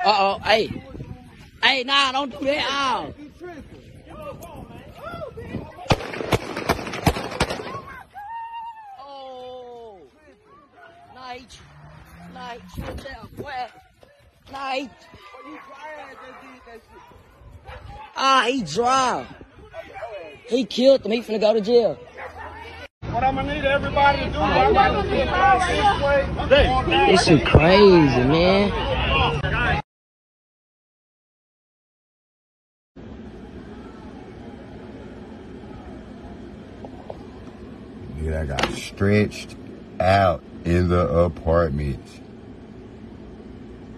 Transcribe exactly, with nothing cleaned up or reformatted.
Uh-oh, hey. Hey, nah, don't do that. Oh. Oh. Nah, he, nah, he tripped out, boy. Nah, he... Ah, he dropped. He killed him. He finna go to jail. What I'm gonna need everybody to do, I'm gonna get my six way. This shit crazy, man. Nigga, I got stretched out in the apartment.